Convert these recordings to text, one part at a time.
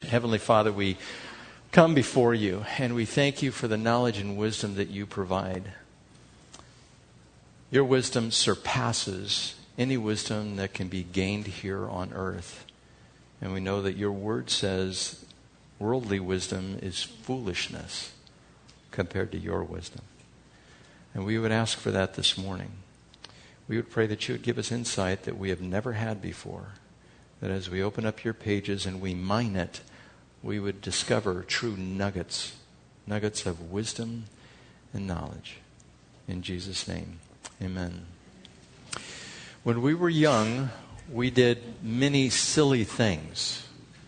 Heavenly Father, we come before you and we thank you for the knowledge and wisdom that you provide. Your wisdom surpasses any wisdom that can be gained here on earth. And we know that your word says worldly wisdom is foolishness compared to your wisdom. And we would ask for that this morning. We would pray that you would give us insight that we have never had before. That as we open up your pages and we mine it, we would discover true nuggets of wisdom and knowledge. In Jesus' name, amen. When we were young, we did many silly things.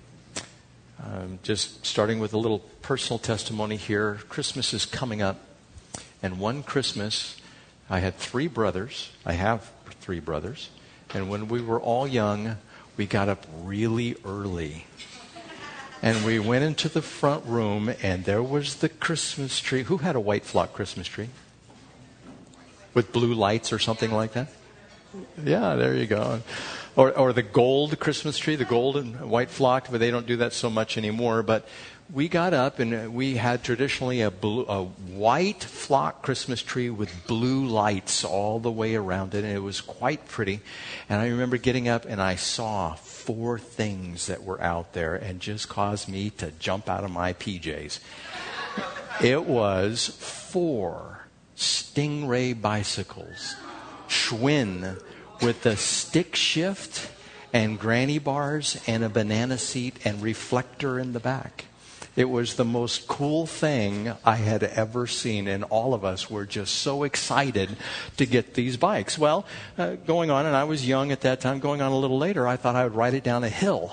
Just starting with a little personal testimony here. Christmas is coming up. And one Christmas, I had three brothers. I have three brothers. And when we were all young, we got up really early. And we went into the front room, and there was the Christmas tree. Who had a white flock Christmas tree? With blue lights or something like that? Yeah, there you go. Or the gold Christmas tree, the gold and white flock, but they don't do that so much anymore. But we got up, and we had traditionally a white flock Christmas tree with blue lights all the way around it, and it was quite pretty. And I remember getting up, and I saw 4 things that were out there and just caused me to jump out of my PJs. It was 4 Stingray bicycles, Schwinn, with a stick shift and granny bars and a banana seat and reflector in the back. It was the most cool thing I had ever seen, and all of us were just so excited to get these bikes. Well, going on, and I was young at that time, going on a little later, I thought I would ride it down a hill.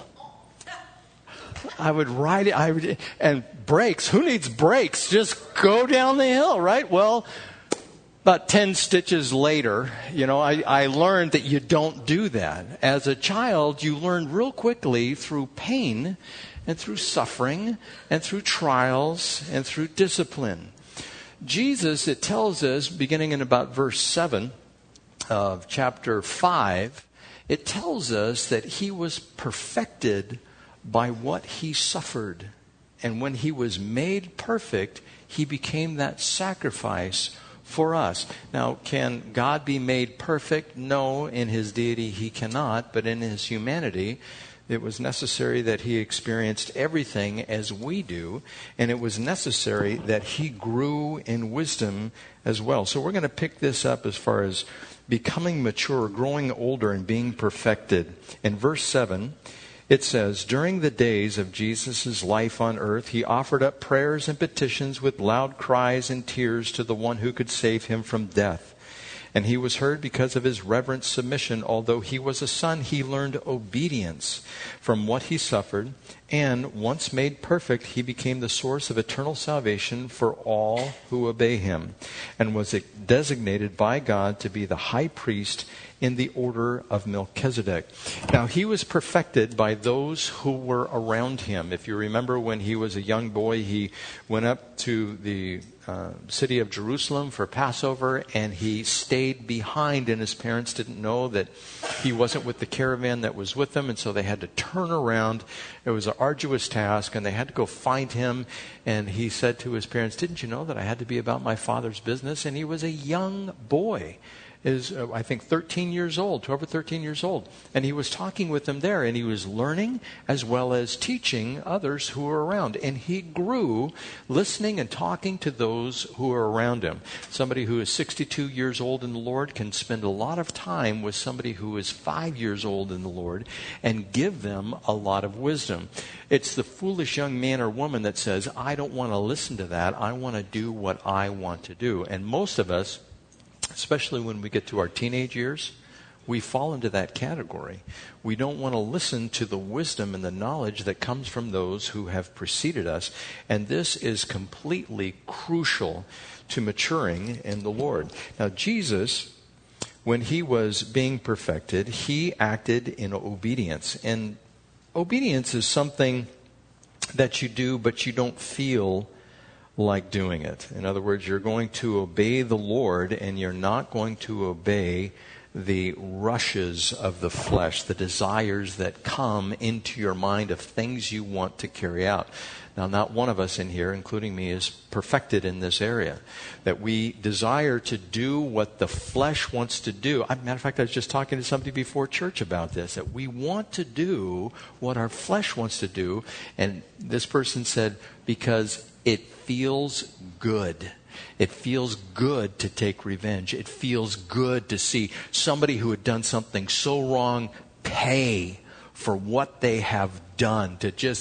I would ride it, and brakes, who needs brakes? Just go down the hill, right? Well, about 10 stitches later, I learned that you don't do that. As a child, you learn real quickly through pain and through suffering and through trials and through discipline. Jesus, it tells us, beginning in about verse 7 of chapter 5, it tells us that he was perfected by what he suffered. And when he was made perfect, he became that sacrifice for us. Now, can God be made perfect? No, in his deity he cannot, but in his humanity, it was necessary that he experienced everything as we do, and it was necessary that he grew in wisdom as well. So we're going to pick this up as far as becoming mature, growing older, and being perfected. In verse 7, it says, during the days of Jesus' life on earth, he offered up prayers and petitions with loud cries and tears to the one who could save him from death. And he was heard because of his reverent submission. Although he was a son, he learned obedience from what he suffered. And once made perfect, he became the source of eternal salvation for all who obey him, and was designated by God to be the high priest in the order of Melchizedek. Now, he was perfected by those who were around him. If you remember, when he was a young boy, he went up to the city of Jerusalem for Passover, and he stayed behind, and his parents didn't know that he wasn't with the caravan that was with them, and so they had to turn around. It was an arduous task, and they had to go find him. And he said to his parents, "Didn't you know that I had to be about my father's business?" And he was a young boy. I think 13 years old, 12 or 13 years old. And he was talking with them there, and he was learning as well as teaching others who were around. And he grew listening and talking to those who were around him. Somebody who is 62 years old in the Lord can spend a lot of time with somebody who is 5 years old in the Lord and give them a lot of wisdom. It's the foolish young man or woman that says, "I don't want to listen to that. I want to do what I want to do." And most of us, especially when we get to our teenage years, we fall into that category. We don't want to listen to the wisdom and the knowledge that comes from those who have preceded us. And this is completely crucial to maturing in the Lord. Now, Jesus, when he was being perfected, he acted in obedience. And obedience is something that you do, but you don't feel like doing it. In other words, you're going to obey the Lord, and you're not going to obey the rushes of the flesh, the desires that come into your mind of things you want to carry out. Now, not one of us in here, including me, is perfected in this area. That we desire to do what the flesh wants to do. Matter of fact, I was just talking to somebody before church about this. That we want to do what our flesh wants to do. And this person said, because it feels good. It feels good to take revenge. It feels good to see somebody who had done something so wrong pay for what they have done.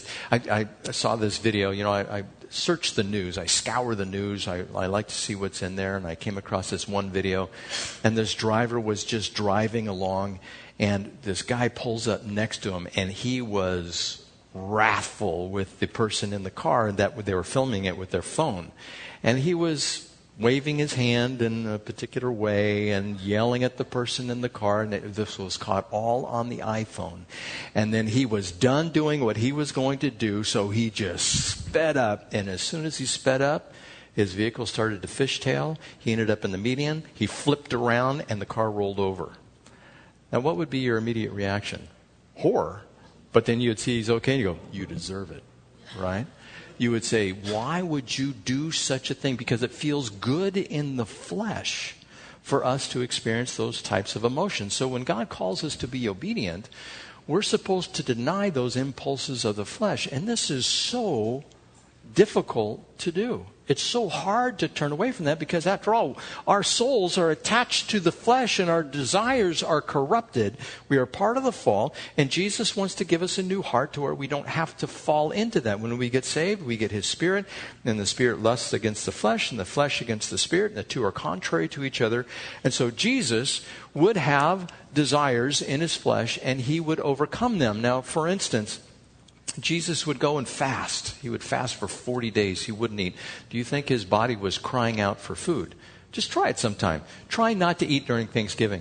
I saw this video. I search the news. I scour the news. I like to see what's in there. And I came across this one video. And this driver was just driving along. And this guy pulls up next to him. And he was wrathful with the person in the car that they were filming it with their phone. And he was waving his hand in a particular way and yelling at the person in the car. And this was caught all on the iPhone. And then he was done doing what he was going to do, so he just sped up. And as soon as he sped up, his vehicle started to fishtail. He ended up in the median. He flipped around, and the car rolled over. Now, what would be your immediate reaction? Horror. But then you'd see he's okay, and you go, you deserve it, right? You would say, why would you do such a thing? Because it feels good in the flesh for us to experience those types of emotions. So when God calls us to be obedient, we're supposed to deny those impulses of the flesh. And this is so difficult to do. It's so hard to turn away from that because, after all, our souls are attached to the flesh and our desires are corrupted. We are part of the fall, and Jesus wants to give us a new heart to where we don't have to fall into that. When we get saved, we get His Spirit, and the Spirit lusts against the flesh, and the flesh against the Spirit, and the two are contrary to each other. And so Jesus would have desires in His flesh, and He would overcome them. Now, for instance, Jesus would go and fast. He would fast for 40 days. He wouldn't eat. Do you think His body was crying out for food? Just try it sometime. Try not to eat during Thanksgiving.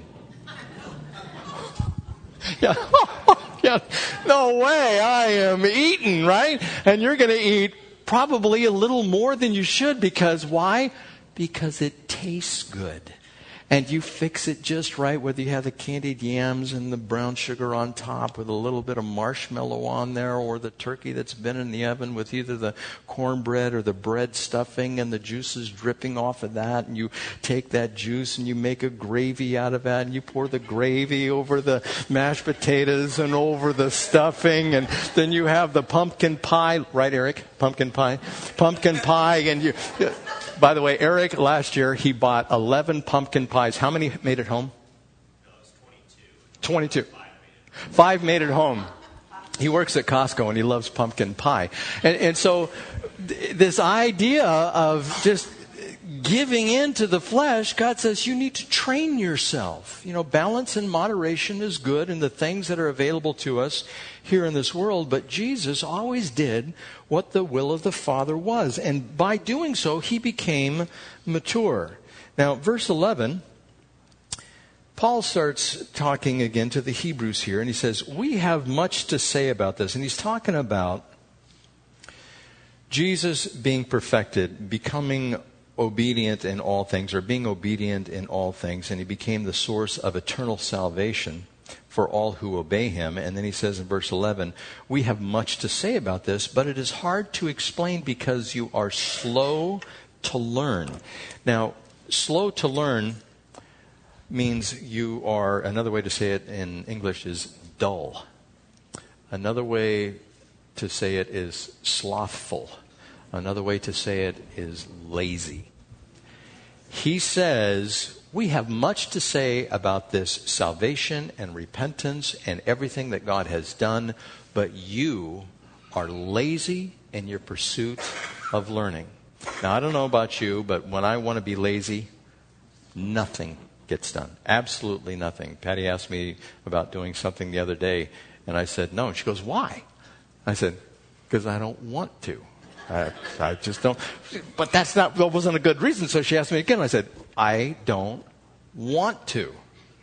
Yeah. Yeah. No way. I am eating, right? And you're going to eat probably a little more than you should. Because why? Because it tastes good. And you fix it just right, whether you have the candied yams and the brown sugar on top with a little bit of marshmallow on there, or the turkey that's been in the oven with either the cornbread or the bread stuffing and the juices dripping off of that. And you take that juice and you make a gravy out of that, and you pour the gravy over the mashed potatoes and over the stuffing. And then you have the pumpkin pie. Right, Eric? Pumpkin pie. Pumpkin pie. And you... By the way, Eric, last year, he bought 11 pumpkin pies. How many made it home? No, it was 22. 22. 5 made it home. He works at Costco, and he loves pumpkin pie. And so this idea of just giving in to the flesh, God says you need to train yourself. Balance and moderation is good in the things that are available to us here in this world. But Jesus always did what the will of the Father was. And by doing so, He became mature. Now, verse 11, Paul starts talking again to the Hebrews here. And he says, we have much to say about this. And he's talking about Jesus being perfected, becoming obedient in all things, or being obedient in all things, and He became the source of eternal salvation for all who obey Him. And then he says in verse 11, we have much to say about this, but it is hard to explain because you are slow to learn. Now, slow to learn means you are, another way to say it in English is dull. Another way to say it is slothful. Another way to say it is lazy. He says, we have much to say about this salvation and repentance and everything that God has done, but you are lazy in your pursuit of learning. Now, I don't know about you, but when I want to be lazy, nothing gets done. Absolutely nothing. Patty asked me about doing something the other day, and I said no. And she goes, why? I said, because I don't want to. I just don't. But that wasn't a good reason. So she asked me again. I said, I don't want to.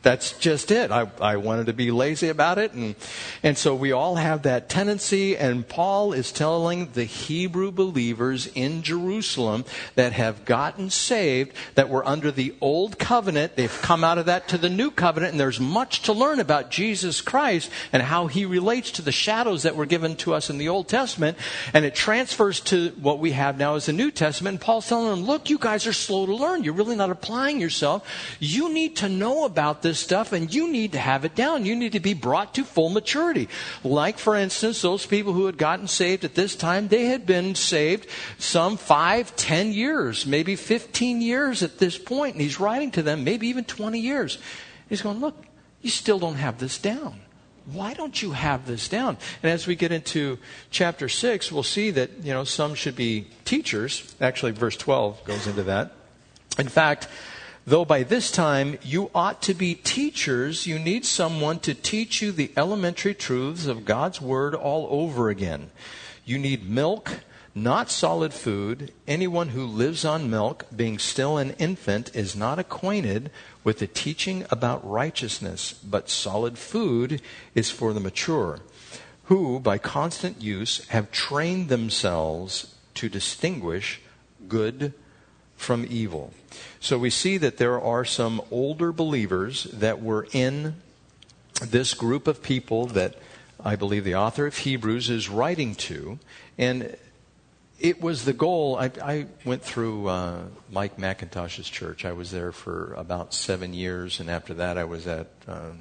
That's just it. I wanted to be lazy about it. And so we all have that tendency. And Paul is telling the Hebrew believers in Jerusalem that have gotten saved, that were under the old covenant. They've come out of that to the new covenant. And there's much to learn about Jesus Christ and how he relates to the shadows that were given to us in the Old Testament. And it transfers to what we have now as the New Testament. And Paul's telling them, look, you guys are slow to learn. You're really not applying yourself. You need to know about this stuff, and you need to have it down. You need to be brought to full maturity. Like, for instance, those people who had gotten saved at this time, they had been saved some 5, 10 years, maybe 15 years at this point. And he's writing to them, maybe even 20 years. He's going, look, you still don't have this down. Why don't you have this down? And as we get into chapter 6, we'll see that, some should be teachers. Actually, verse 12 goes into that. In fact, though by this time you ought to be teachers, you need someone to teach you the elementary truths of God's Word all over again. You need milk, not solid food. Anyone who lives on milk, being still an infant, is not acquainted with the teaching about righteousness, but solid food is for the mature, who, by constant use, have trained themselves to distinguish good from evil. So we see that there are some older believers that were in this group of people that I believe the author of Hebrews is writing to. And it was the goal. I went through Mike McIntosh's church. I was there for about 7 years. And after that, I was at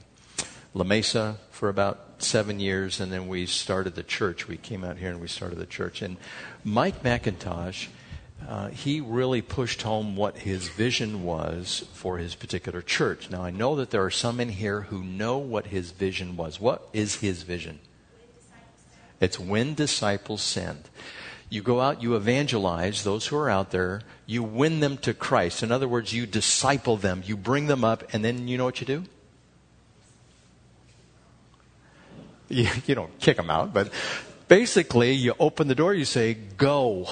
La Mesa for about 7 years. And then we started the church. We came out here and we started the church. And Mike McIntosh, he really pushed home what his vision was for his particular church. Now, I know that there are some in here who know what his vision was. What is his vision? It's win disciples send. You go out, you evangelize those who are out there, you win them to Christ. In other words, you disciple them, you bring them up, and then you know what you do? You don't kick them out, but basically you open the door, you say, go.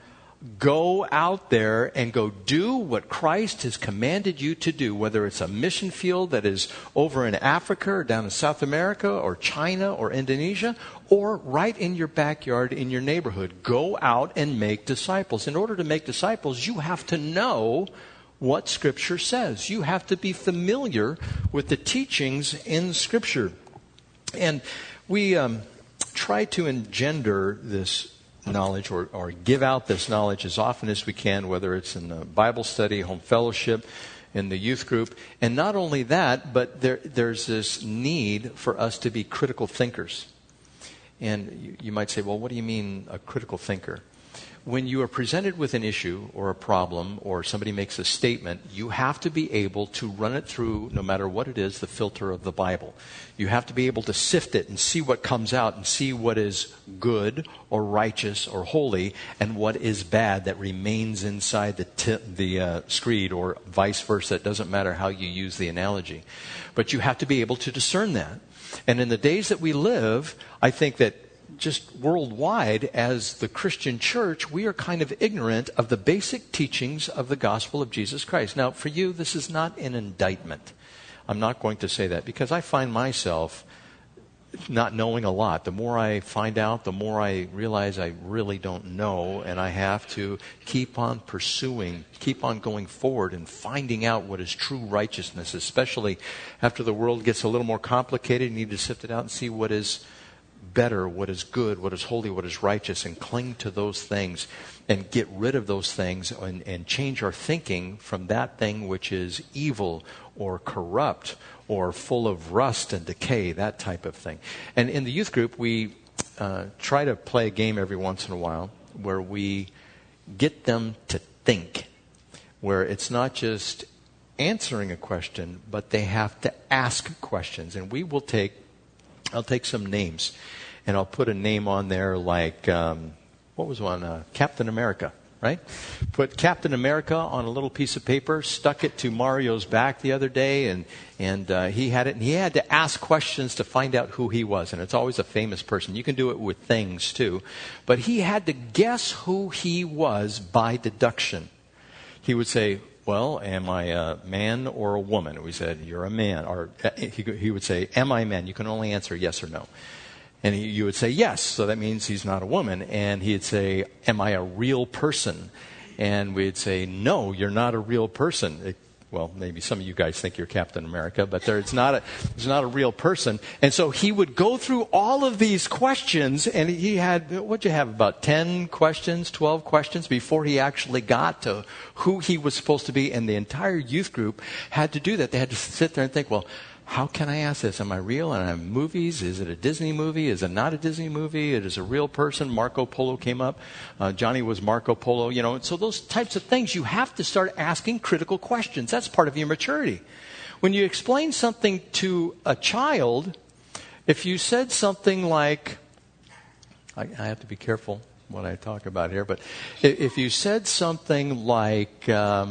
Go out there and go do what Christ has commanded you to do, whether it's a mission field that is over in Africa or down in South America or China or Indonesia, or right in your backyard in your neighborhood. Go out and make disciples. In order to make disciples, you have to know what Scripture says. You have to be familiar with the teachings in Scripture. And we try to engender this knowledge or give out this knowledge as often as we can, whether it's in the Bible study, home fellowship, in the youth group. And not only that, but there's this need for us to be critical thinkers. And you might say, well, what do you mean a critical thinker? When you are presented with an issue or a problem or somebody makes a statement, you have to be able to run it through, no matter what it is, the filter of the Bible. You have to be able to sift it and see what comes out and see what is good or righteous or holy and what is bad that remains inside the screed, or vice versa. It doesn't matter how you use the analogy. But you have to be able to discern that. And in the days that we live, I think that just worldwide, as the Christian church, we are kind of ignorant of the basic teachings of the gospel of Jesus Christ. Now, for you, this is not an indictment. I'm not going to say that, because I find myself not knowing a lot. The more I find out, the more I realize I really don't know, and I have to keep on pursuing, keep on going forward and finding out what is true righteousness, especially after the world gets a little more complicated. You need to sift it out and see what is better, what is good, what is holy, what is righteous, and cling to those things and get rid of those things and change our thinking from that thing which is evil or corrupt or full of rust and decay, that type of thing. And in the youth group, we try to play a game every once in a while where we get them to think, where it's not just answering a question, but they have to ask questions. And I'll take some names, and I'll put a name on there like, what was one? Captain America, right? Put Captain America on a little piece of paper, stuck it to Mario's back the other day, and he had it, and he had to ask questions to find out who he was. And it's always a famous person. You can do it with things too. But he had to guess who he was by deduction. He would say, well, am I a man or a woman? And we said, you're a man. Or he would say, am I a man? You can only answer yes or no. And you would say yes, so that means he's not a woman. And he'd say, am I a real person? And we'd say, no, you're not a real person. Well, maybe some of you guys think you're Captain America, but it's not a real person. And so he would go through all of these questions, and he had, what'd you have, about 10 questions, 12 questions before he actually got to who he was supposed to be. And the entire youth group had to do that. They had to sit there and think, well, how can I ask this? Am I real? And I'm movies? Is it a Disney movie? Is it not a Disney movie? It is a real person. Marco Polo came up. Johnny was Marco Polo. So those types of things, you have to start asking critical questions. That's part of your maturity. When you explain something to a child, if you said something like, I have to be careful what I talk about here, but if you said something like,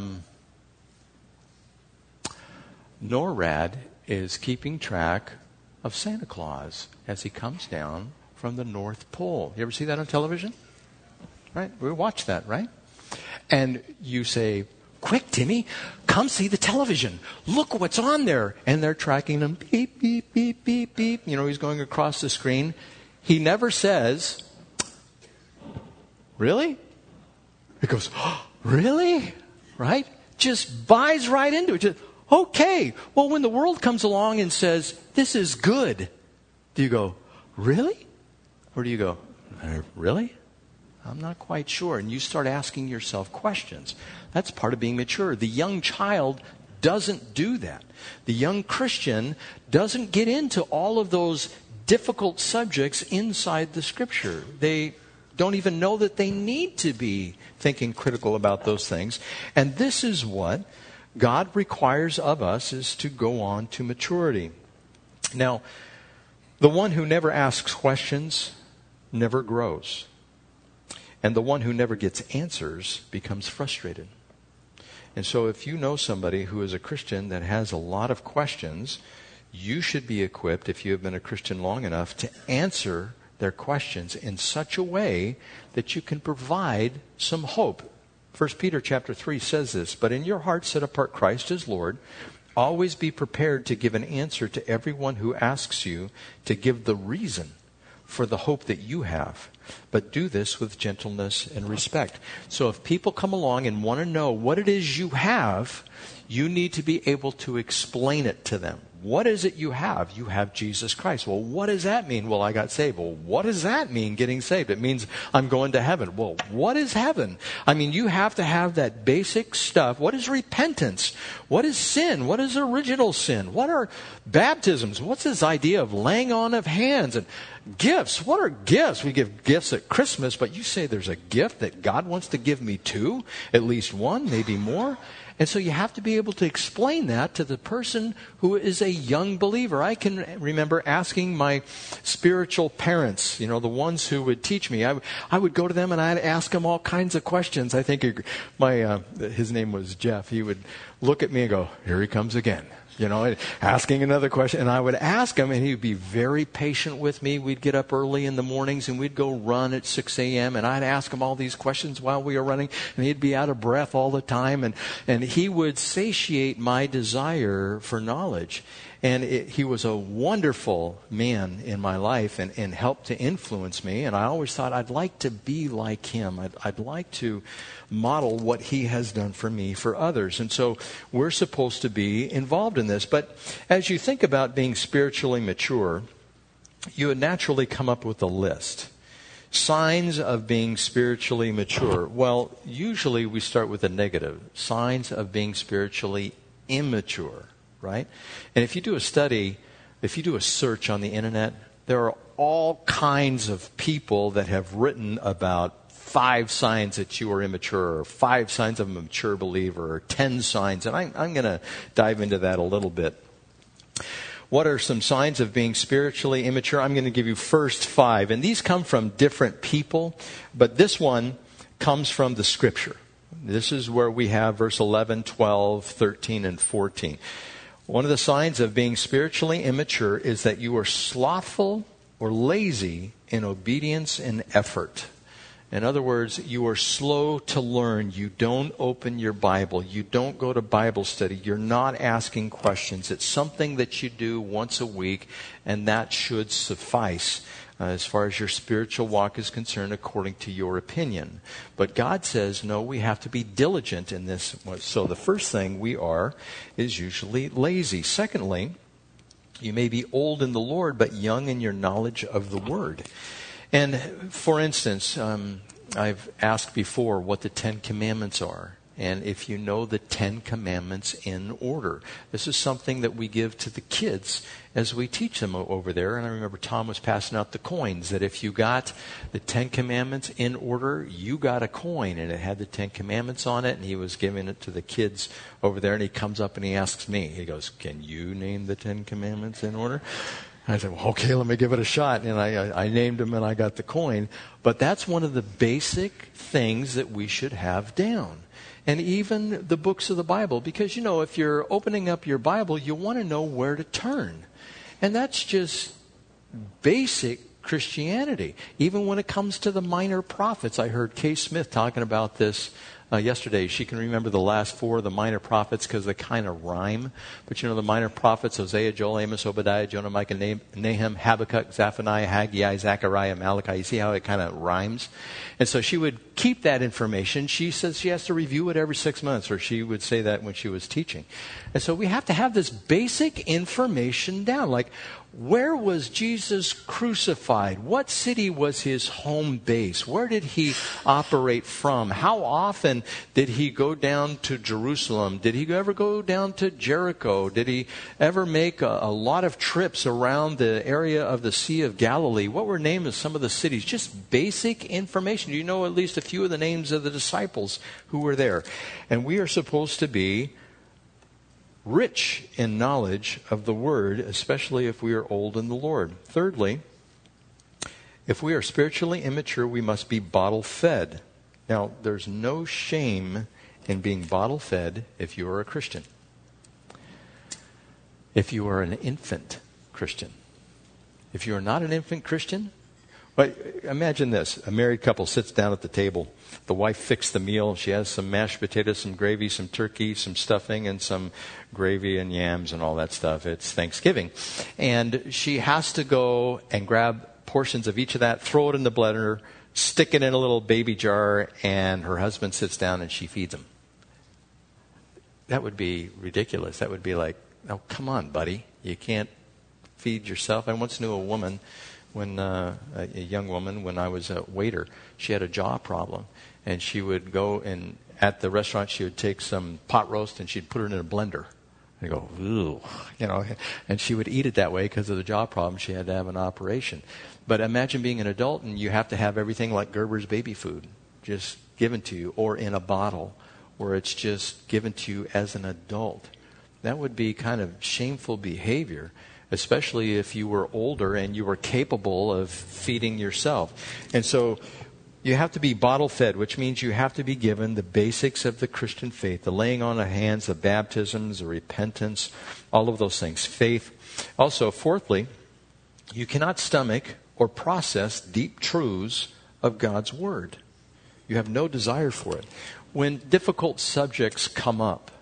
NORAD is keeping track of Santa Claus as he comes down from the North Pole. You ever see that on television? Right? We watch that, right? And you say, quick, Timmy, come see the television. Look what's on there. And they're tracking him. Beep, beep, beep, beep, beep. He's going across the screen. He never says, really? He goes, oh, really? Right? Just buys right into it. Okay, well, when the world comes along and says, this is good, do you go, really? Or do you go, really? I'm not quite sure. And you start asking yourself questions. That's part of being mature. The young child doesn't do that. The young Christian doesn't get into all of those difficult subjects inside the Scripture. They don't even know that they need to be thinking critical about those things. And this is what God requires of us, is to go on to maturity. Now, the one who never asks questions never grows. And the one who never gets answers becomes frustrated. And so if you know somebody who is a Christian that has a lot of questions, you should be equipped, if you have been a Christian long enough, to answer their questions in such a way that you can provide some hope. 1 Peter chapter 3 says this, but in your heart set apart Christ as Lord. Always be prepared to give an answer to everyone who asks you to give the reason for the hope that you have. But do this with gentleness and respect. So if people come along and want to know what it is you have, you need to be able to explain it to them. What is it you have? You have Jesus Christ. Well, what does that mean? Well, I got saved. Well, what does that mean, getting saved? It means I'm going to heaven. Well, what is heaven? I mean, you have to have that basic stuff. What is repentance? What is sin? What is original sin? What are baptisms? What's this idea of laying on of hands? And gifts. What are gifts? We give gifts at Christmas, but you say there's a gift that God wants to give me too? At least one, maybe more. And so you have to be able to explain that to the person who is a young believer. I can remember asking my spiritual parents, the ones who would teach me. I would go to them and I'd ask them all kinds of questions. I think his name was Jeff. He would look at me and go, here he comes again. Asking another question. And I would ask him, and he would be very patient with me. We'd get up early in the mornings, and we'd go run at 6 a.m., and I'd ask him all these questions while we were running, and he'd be out of breath all the time, and he would satiate my desire for knowledge. And he was a wonderful man in my life and helped to influence me. And I always thought I'd like to be like him. I'd like to model what he has done for me for others. And so we're supposed to be involved in this. But as you think about being spiritually mature, you would naturally come up with a list. Signs of being spiritually mature. Well, usually we start with a negative. Signs of being spiritually immature. Right? And if you do a study, if you do a search on the internet, there are all kinds of people that have written about 5 signs that you are immature, or 5 signs of a mature believer, or 10 signs. And I'm going to dive into that a little bit. What are some signs of being spiritually immature? I'm going to give you first 5. And these come from different people, but this one comes from the Scripture. This is where we have verse 11, 12, 13, and 14. One of the signs of being spiritually immature is that you are slothful or lazy in obedience and effort. In other words, you are slow to learn. You don't open your Bible. You don't go to Bible study. You're not asking questions. It's something that you do once a week, and that should suffice as far as your spiritual walk is concerned, according to your opinion. But God says, no, we have to be diligent in this. So the first thing we are is usually lazy. Secondly, you may be old in the Lord, but young in your knowledge of the Word. And for instance, I've asked before what the Ten Commandments are. And if you know the Ten Commandments in order. This is something that we give to the kids as we teach them over there. And I remember Tom was passing out the coins, that if you got the Ten Commandments in order, you got a coin. And it had the Ten Commandments on it, and he was giving it to the kids over there. And he comes up and he asks me, he goes, "Can you name the Ten Commandments in order?" I said, well, okay, let me give it a shot. And I named them and I got the coin. But that's one of the basic things that we should have down. And even the books of the Bible. Because, if you're opening up your Bible, you want to know where to turn. And that's just basic Christianity. Even when it comes to the minor prophets. I heard Kay Smith talking about this yesterday. She can remember the last four of the minor prophets because they kind of rhyme. But the minor prophets, Hosea, Joel, Amos, Obadiah, Jonah, Micah, Nahum, Habakkuk, Zephaniah, Haggai, Zechariah, Malachi. You see how it kind of rhymes? And so she would keep that information. She says she has to review it every 6 months, or she would say that when she was teaching. And so we have to have this basic information down. Like, where was Jesus crucified? What city was his home base? Where did he operate from? How often did he go down to Jerusalem? Did he ever go down to Jericho? Did he ever make a lot of trips around the area of the Sea of Galilee? What were named as some of the cities? Just basic information. You know at least a few of the names of the disciples who were there. And we are supposed to be rich in knowledge of the Word, especially if we are old in the Lord. Thirdly, if we are spiritually immature, we must be bottle fed. Now, there's no shame in being bottle fed if you are a Christian. If you are an infant Christian. If you are not an infant Christian, but imagine this. A married couple sits down at the table. The wife fixed the meal. She has some mashed potatoes, some gravy, some turkey, some stuffing, and some gravy and yams and all that stuff. It's Thanksgiving. And she has to go and grab portions of each of that, throw it in the blender, stick it in a little baby jar, and her husband sits down and she feeds him. That would be ridiculous. That would be like, oh, come on, buddy. You can't feed yourself. I once knew a woman, a young woman, when I was a waiter. She had a jaw problem. And she would go and at the restaurant, she would take some pot roast and she'd put it in a blender. And go, ooh, and she would eat it that way because of the jaw problem. She had to have an operation. But imagine being an adult and you have to have everything like Gerber's baby food just given to you, or in a bottle where it's just given to you as an adult. That would be kind of shameful behavior, especially if you were older and you were capable of feeding yourself. And so you have to be bottle fed, which means you have to be given the basics of the Christian faith, the laying on of hands, the baptisms, the repentance, all of those things. Faith. Also, fourthly, you cannot stomach or process deep truths of God's Word. You have no desire for it. When difficult subjects come up,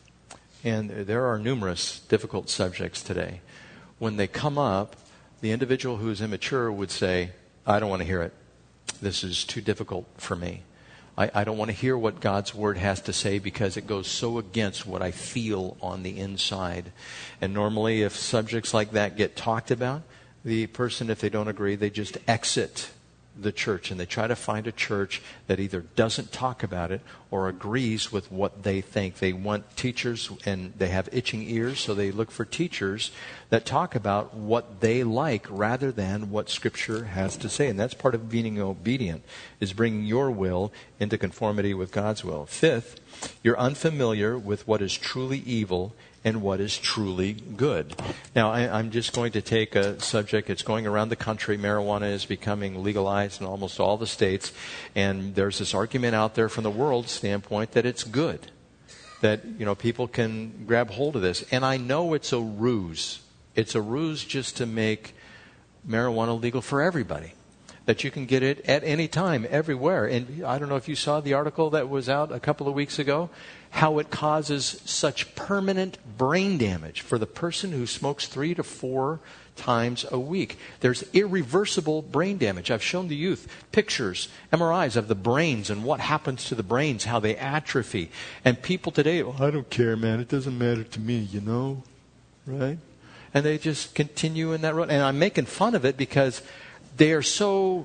and there are numerous difficult subjects today, when they come up, the individual who is immature would say, I don't want to hear it. This is too difficult for me. I don't want to hear what God's Word has to say because it goes so against what I feel on the inside. And normally if subjects like that get talked about, the person, if they don't agree, they just exit the church and they try to find a church that either doesn't talk about it or agrees with what they think. They want teachers, and they have itching ears, so they look for teachers that talk about what they like rather than what Scripture has to say. And that's part of being obedient, is bringing your will into conformity with God's will. Fifth, you're unfamiliar with what is truly evil and what is truly good. Now, I'm just going to take a subject. It's going around the country. Marijuana is becoming legalized in almost all the states. And there's this argument out there from the world standpoint that it's good, that, people can grab hold of this. And I know it's a ruse. It's a ruse just to make marijuana legal for everybody. that you can get it at any time, everywhere. And I don't know if you saw the article that was out a couple of weeks ago, how it causes such permanent brain damage for the person who smokes 3 to 4 times a week. There's irreversible brain damage. I've shown the youth pictures, MRIs of the brains and what happens to the brains, how they atrophy. And people today, oh, I don't care, man. It doesn't matter to me, you know, right? And they just continue in that road. And I'm making fun of it because they are so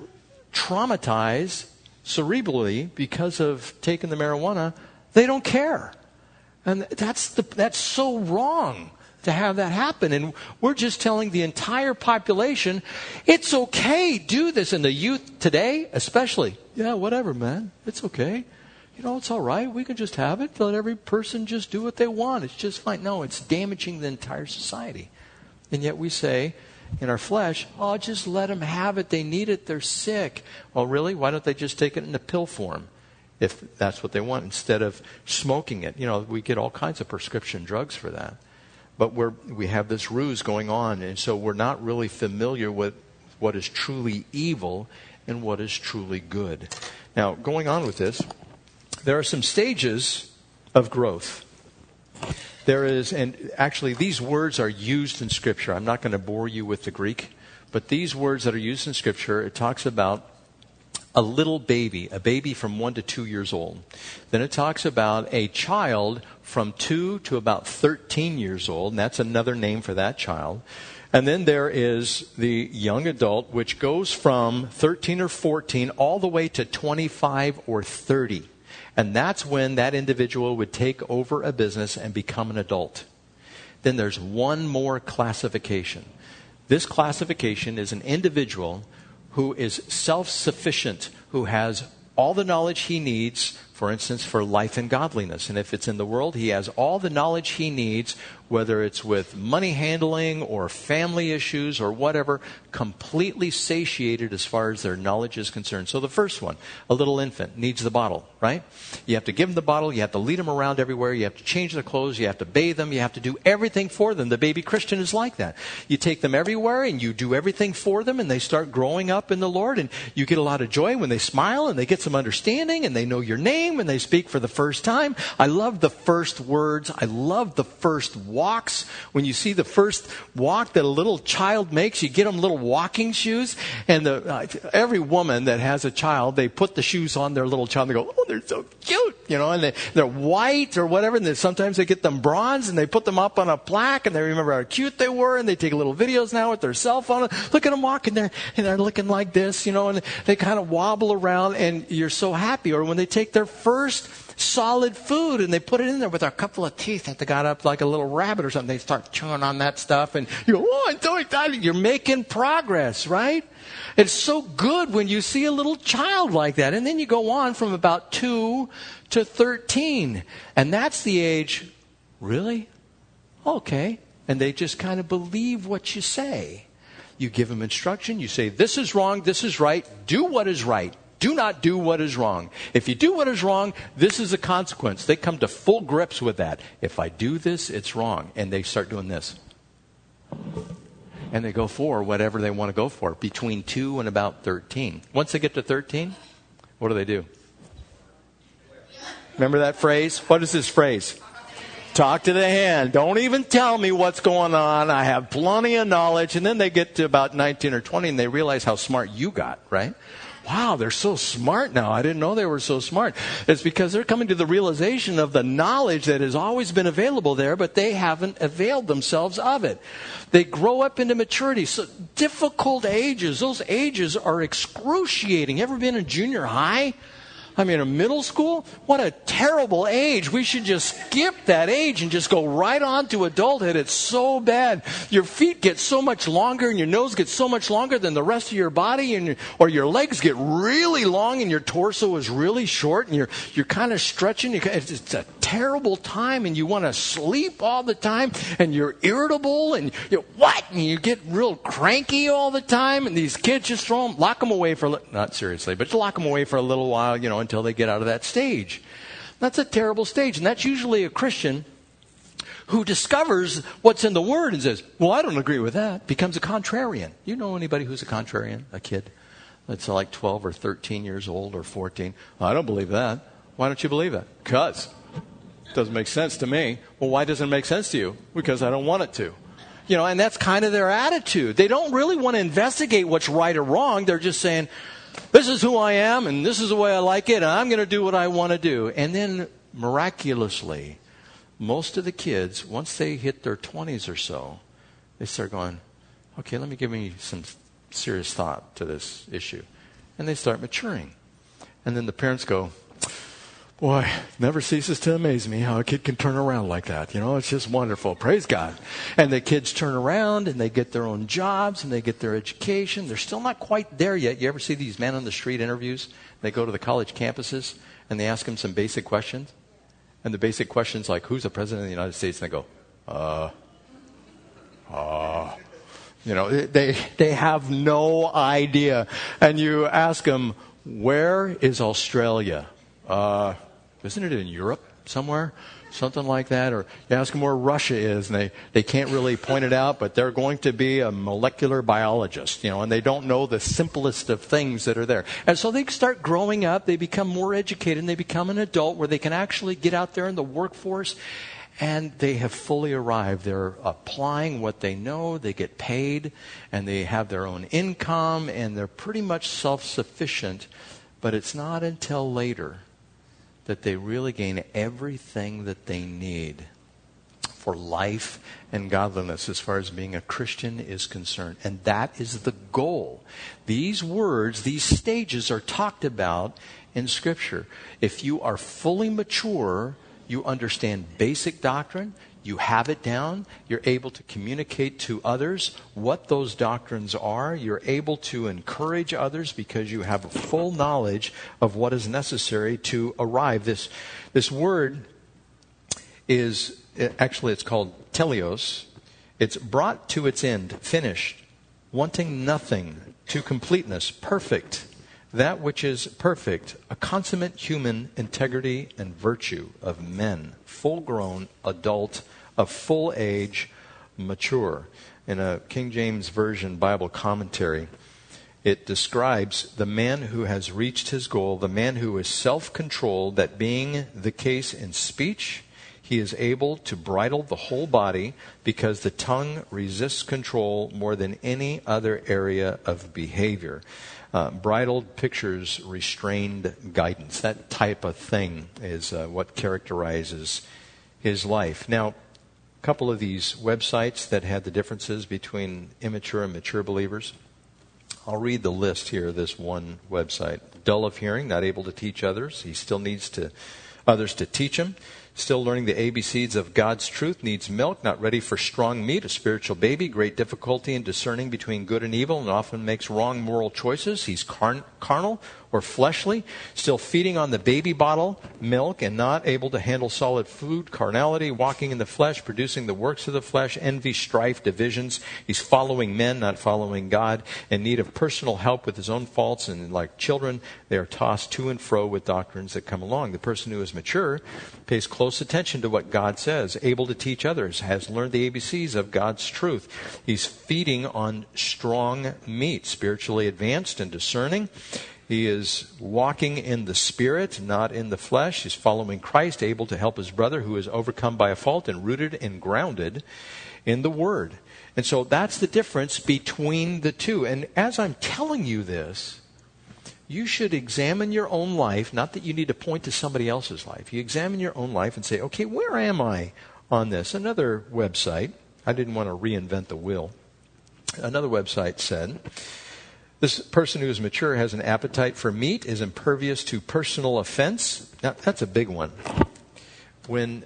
traumatized cerebrally because of taking the marijuana, they don't care. And that's so wrong to have that happen. And we're just telling the entire population, it's okay, do this. And the youth today, especially, yeah, whatever, man. It's okay. You know, it's all right. We can just have it. Let every person just do what they want. It's just fine. No, it's damaging the entire society. And yet we say, in our flesh, oh, just let them have it. They need it. They're sick. Well, really? Why don't they just take it in a pill form if that's what they want instead of smoking it? You know, we get all kinds of prescription drugs for that. But we have this ruse going on, and so we're not really familiar with what is truly evil and what is truly good. Now, going on with this, there are some stages of growth. There is, and actually these words are used in Scripture. I'm not going to bore you with the Greek, but these words that are used in Scripture, it talks about a little baby, a baby from 1 to 2 years old. Then it talks about a child from 2 to about 13 years old, and that's another name for that child. And then there is the young adult, which goes from 13 or 14 all the way to 25 or 30. And that's when that individual would take over a business and become an adult. Then there's one more classification. This classification is an individual who is self-sufficient, who has all the knowledge he needs, for instance, for life and godliness. And if it's in the world, he has all the knowledge he needs, whether it's with money handling or family issues or whatever, completely satiated as far as their knowledge is concerned. So the first one, a little infant, needs the bottle, right? You have to give them the bottle, you have to lead them around everywhere, you have to change their clothes, you have to bathe them, you have to do everything for them. The baby Christian is like that. You take them everywhere and you do everything for them, and they start growing up in the Lord, and you get a lot of joy when they smile and they get some understanding and they know your name and they speak for the first time. I love the first words. I love the first walks. When you see the first walk that a little child makes, you get them little walking shoes. And every woman that has a child, they put the shoes on their little child and they go, oh, they're so cute, you know, and they're white or whatever. And then sometimes they get them bronze and they put them up on a plaque and they remember how cute they were, and they take little videos now with their cell phone. Look at them walking there and they're looking like this, you know, and they kind of wobble around, and you're so happy. Or when they take their first solid food and they put it in there with a couple of teeth that they got up like a little rabbit or something, they start chewing on that stuff, and you go, oh, I'm so excited. You're making progress, right? It's so good when you see a little child like that. And then you go on from about 2 to 13, and that's the age, really? Okay. And they just kind of believe what you say. You give them instruction. You say, this is wrong, this is right. Do what is right. Do not do what is wrong. If you do what is wrong, this is a consequence. They come to full grips with that. If I do this, it's wrong. And they start doing this. And they go for whatever they want to go for between 2 and about 13. Once they get to 13, what do? Remember that phrase? What is this phrase? Talk to the hand. Don't even tell me what's going on. I have plenty of knowledge. And then they get to about 19 or 20 and they realize how smart you got, right? Wow, they're so smart now. I didn't know they were so smart. It's because they're coming to the realization of the knowledge that has always been available there, but they haven't availed themselves of it. They grow up into maturity. So difficult ages. Those ages are excruciating. Ever been in junior high? I mean, in middle school? What a terrible age. We should just skip that age and just go right on to adulthood. It's so bad. Your feet get so much longer and your nose gets so much longer than the rest of your body, and or your legs get really long and your torso is really short, and you're kind of stretching. It's a terrible time, and you want to sleep all the time, and you're irritable, and you get real cranky all the time, and these kids just lock them away not seriously, but just lock them away for a little while, until they get out of that stage. That's a terrible stage. And that's usually a Christian who discovers what's in the Word and says, well, I don't agree with that. Becomes a contrarian. You know anybody who's a contrarian? A kid? that's like 12 or 13 years old or 14. I don't believe that. Why don't you believe that? Because it doesn't make sense to me. Well, why doesn't it make sense to you? Because I don't want it to. And that's kind of their attitude. They don't really want to investigate what's right or wrong. They're just saying, this is who I am, and this is the way I like it, and I'm going to do what I want to do. And then, miraculously, most of the kids, once they hit their 20s or so, they start going, okay, let me give me some serious thought to this issue. And they start maturing. And then the parents go, boy, never ceases to amaze me how a kid can turn around like that. It's just wonderful. Praise God. And the kids turn around and they get their own jobs and they get their education. They're still not quite there yet. You ever see these man on the street interviews? They go to the college campuses and they ask them some basic questions. And the basic questions like, who's the president of the United States? And they go, they have no idea. And you ask them, where is Australia? Isn't it in Europe somewhere? Something like that. Or you ask them where Russia is, and they can't really point it out, but they're going to be a molecular biologist, and they don't know the simplest of things that are there. And so they start growing up, they become more educated, and they become an adult where they can actually get out there in the workforce, and they have fully arrived. They're applying what they know, they get paid, and they have their own income, and they're pretty much self-sufficient. But it's not until later that they really gain everything that they need for life and godliness as far as being a Christian is concerned. And that is the goal. These words, these stages are talked about in Scripture. If you are fully mature, you understand basic doctrine, you have it down, you're able to communicate to others what those doctrines are, you're able to encourage others because you have a full knowledge of what is necessary to arrive. This word is, actually it's called teleos. It's brought to its end, finished, wanting nothing, to completeness, perfect. That which is perfect, a consummate human integrity and virtue of men, full-grown, adult, of full age, mature. In a King James Version Bible commentary, it describes the man who has reached his goal, the man who is self-controlled, that being the case in speech, he is able to bridle the whole body because the tongue resists control more than any other area of behavior. Bridled pictures restrained guidance. That type of thing is what characterizes his life. Now, a couple of these websites that had the differences between immature and mature believers. I'll read the list here of this one website. Dull of hearing, not able to teach others. He still needs others to teach him. Still learning the ABCs of God's truth, needs milk, not ready for strong meat, a spiritual baby, great difficulty in discerning between good and evil, and often makes wrong moral choices. He's carnal or fleshly, still feeding on the baby bottle milk and not able to handle solid food, carnality, walking in the flesh, producing the works of the flesh, envy, strife, divisions. He's following men, not following God, in need of personal help with his own faults, and like children, they are tossed to and fro with doctrines that come along. The person who is mature pays close attention to what God says, able to teach others, has learned the ABCs of God's truth. He's feeding on strong meat, spiritually advanced and discerning. He is walking in the Spirit, not in the flesh. He's following Christ, able to help his brother who is overcome by a fault, and rooted and grounded in the Word. And so that's the difference between the two. And as I'm telling you this, you should examine your own life. Not that you need to point to somebody else's life. You examine your own life and say, okay, where am I on this? Another website, I didn't want to reinvent the wheel. Another website said, this person who is mature has an appetite for meat, is impervious to personal offense. Now, that's a big one. When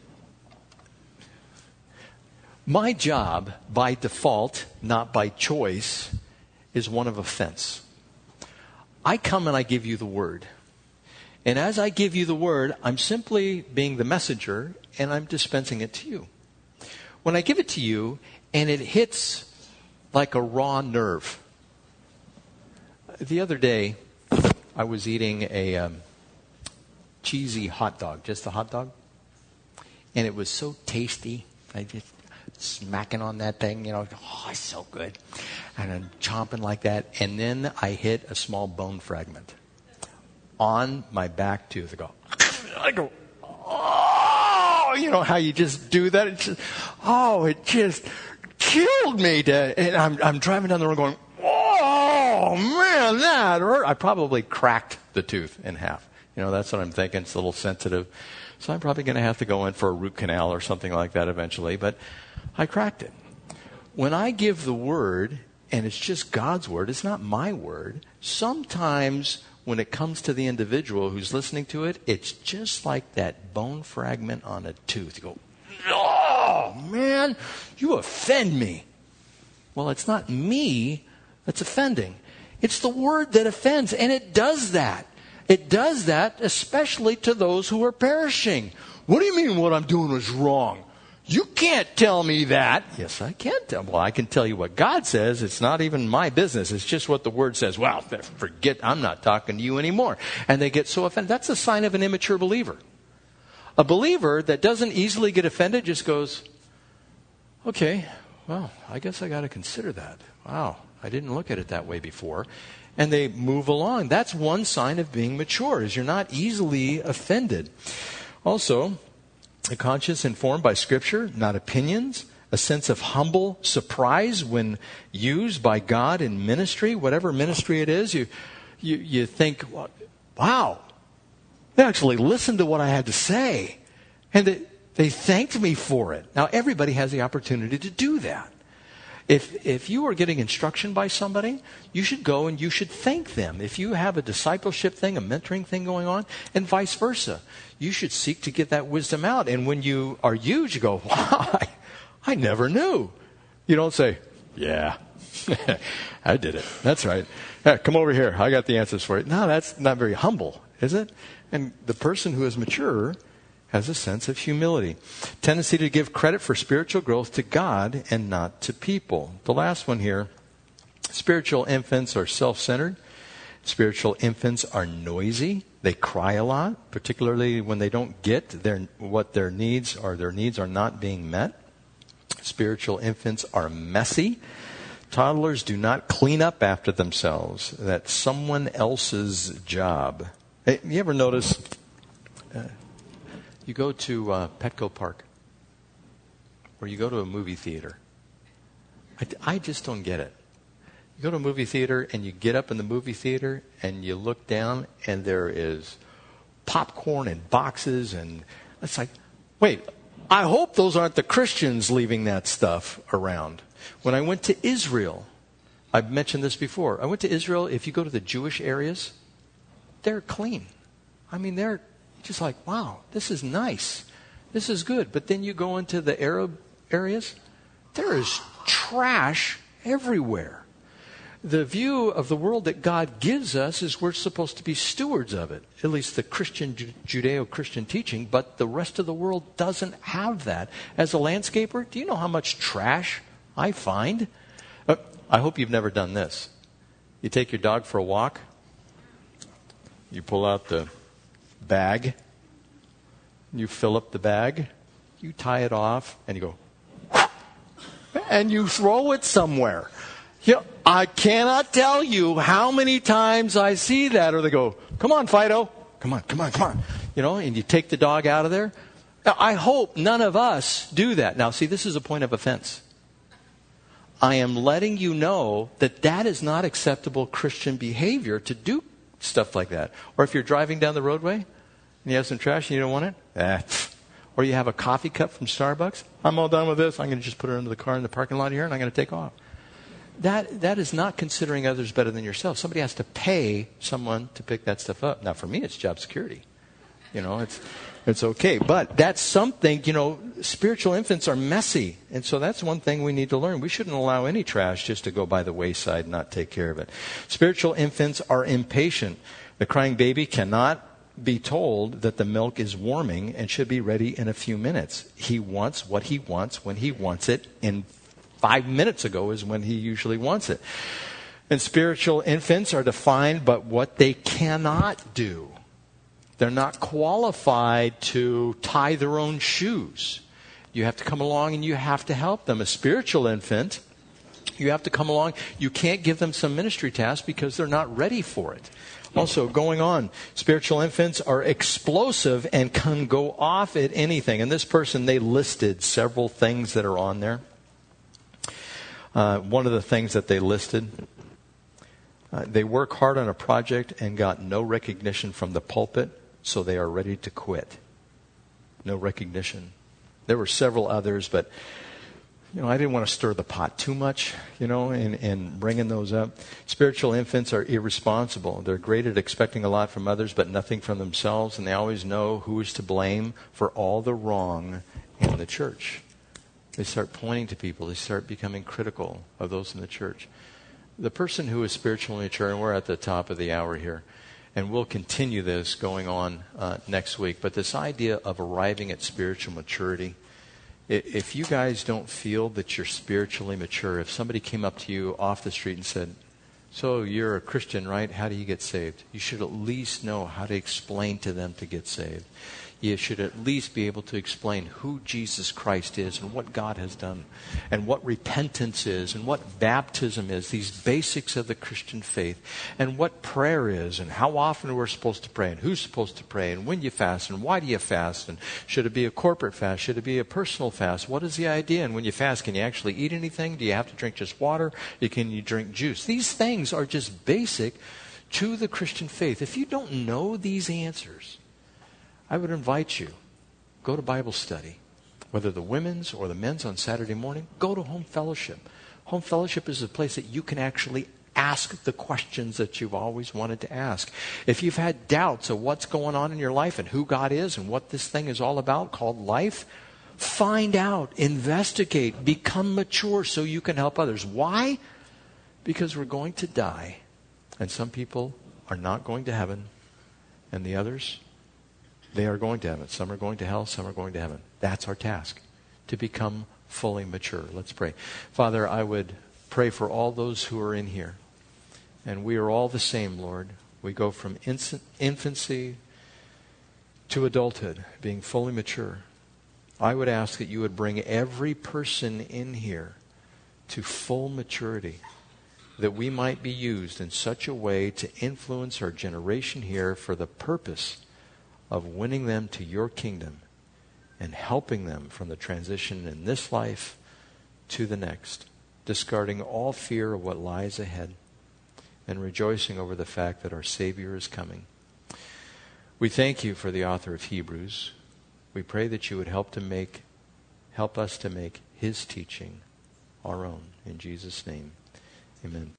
my job, by default, not by choice, is one of offense. I come and I give you the word. And as I give you the word, I'm simply being the messenger and I'm dispensing it to you. When I give it to you and it hits like a raw nerve. The other day, I was eating a cheesy hot dog, just a hot dog. And it was so tasty. smacking on that thing, oh, it's so good. And I'm chomping like that. And then I hit a small bone fragment on my back tooth. I go, oh, you know how you just do that? It just killed me. And I'm driving down the road going, oh, man, that hurt. I probably cracked the tooth in half. That's what I'm thinking. It's a little sensitive. So I'm probably going to have to go in for a root canal or something like that eventually. But I cracked it. When I give the word, and it's just God's word, it's not my word, sometimes when it comes to the individual who's listening to it, it's just like that bone fragment on a tooth. You go, oh, man, you offend me. Well, it's not me that's offending. It's the word that offends, and it does that. It does that especially to those who are perishing. What do you mean what I'm doing is wrong? You can't tell me that. Yes, I can tell. Well, I can tell you what God says. It's not even my business. It's just what the Word says. Well, forget, I'm not talking to you anymore. And they get so offended. That's a sign of an immature believer. A believer that doesn't easily get offended just goes, okay, well, I guess I got to consider that. Wow, I didn't look at it that way before. And they move along. That's one sign of being mature, is you're not easily offended. Also, a conscience informed by Scripture, not opinions. A sense of humble surprise when used by God in ministry, whatever ministry it is. You think, wow, they actually listened to what I had to say. And they thanked me for it. Now, everybody has the opportunity to do that. If you are getting instruction by somebody, you should go and you should thank them. If you have a discipleship thing, a mentoring thing going on, and vice versa, you should seek to get that wisdom out. And when you are used, you go, wow, I never knew. You don't say, yeah, I did it. That's right. Yeah, come over here. I got the answers for it. No, that's not very humble, is it? And the person who is mature has a sense of humility. Tendency to give credit for spiritual growth to God and not to people. The last one here, spiritual infants are self-centered. Spiritual infants are noisy. They cry a lot, particularly when they don't get what their needs are not being met. Spiritual infants are messy. Toddlers do not clean up after themselves. That's someone else's job. Hey, you ever notice... you go to Petco Park, or you go to a movie theater. I just don't get it. You go to a movie theater, and you get up in the movie theater, and you look down, and there is popcorn and boxes, and it's like, wait, I hope those aren't the Christians leaving that stuff around. When I went to Israel, I've mentioned this before. I went to Israel. If you go to the Jewish areas, they're clean. I mean, they're just like, wow, this is nice. This is good. But then you go into the Arab areas, there is trash everywhere. The view of the world that God gives us is we're supposed to be stewards of it, at least the Christian, Judeo-Christian teaching, but the rest of the world doesn't have that. As a landscaper, do you know how much trash I find? I hope you've never done this. You take your dog for a walk, you pull out the bag, you fill up the bag, you tie it off, and you go, and you throw it somewhere. I cannot tell you how many times I see that. Or they go, come on, Fido, come on. And you take the dog out of there. I hope none of us do that. Now, see, this is a point of offense. I am letting you know that is not acceptable Christian behavior to do stuff like that. Or if you're driving down the roadway and you have some trash and you don't want it, or you have a coffee cup from Starbucks, I'm all done with this. I'm going to just put it into the car in the parking lot here and I'm going to take off. That is not considering others better than yourself. Somebody has to pay someone to pick that stuff up. Now, for me, it's job security. It's okay. But that's something, spiritual infants are messy. And so that's one thing we need to learn. We shouldn't allow any trash just to go by the wayside and not take care of it. Spiritual infants are impatient. The crying baby cannot be told that the milk is warming and should be ready in a few minutes. He wants what he wants when he wants it, and 5 minutes ago is when he usually wants it. And spiritual infants are defined by what they cannot do. They're not qualified to tie their own shoes. You have to come along and you have to help them. A spiritual infant, you have to come along. You can't give them some ministry task because they're not ready for it. Also, going on, spiritual infants are explosive and can go off at anything. And this person, they listed several things that are on there. One of the things that they listed, they work hard on a project and got no recognition from the pulpit, so they are ready to quit. No recognition. There were several others, but I didn't want to stir the pot too much, in bringing those up. Spiritual infants are irresponsible. They're great at expecting a lot from others, but nothing from themselves, and they always know who is to blame for all the wrong in the church. They start pointing to people. They start becoming critical of those in the church. The person who is spiritually mature, and we're at the top of the hour here, and we'll continue this going on next week, but this idea of arriving at spiritual maturity, if you guys don't feel that you're spiritually mature, if somebody came up to you off the street and said, "So you're a Christian, right? How do you get saved?" You should at least know how to explain to them to get saved. You should at least be able to explain who Jesus Christ is and what God has done and what repentance is and what baptism is, these basics of the Christian faith, and what prayer is and how often we're supposed to pray and who's supposed to pray and when you fast and why do you fast and should it be a corporate fast, should it be a personal fast, what is the idea, and when you fast, can you actually eat anything, do you have to drink just water, or can you drink juice? These things are just basic to the Christian faith. If you don't know these answers, I would invite you, go to Bible study, whether the women's or the men's on Saturday morning, go to home fellowship. Home fellowship is a place that you can actually ask the questions that you've always wanted to ask. If you've had doubts of what's going on in your life and who God is and what this thing is all about called life, find out, investigate, become mature so you can help others. Why? Because we're going to die, and some people are not going to heaven, and the others, they are going to heaven. Some are going to hell, some are going to heaven. That's our task, to become fully mature. Let's pray. Father, I would pray for all those who are in here. And we are all the same, Lord. We go from infancy to adulthood, being fully mature. I would ask that you would bring every person in here to full maturity, that we might be used in such a way to influence our generation here for the purpose of winning them to your kingdom and helping them from the transition in this life to the next, discarding all fear of what lies ahead and rejoicing over the fact that our Savior is coming. We thank you for the author of Hebrews. We pray that you would help us to make his teaching our own. In Jesus' name, amen.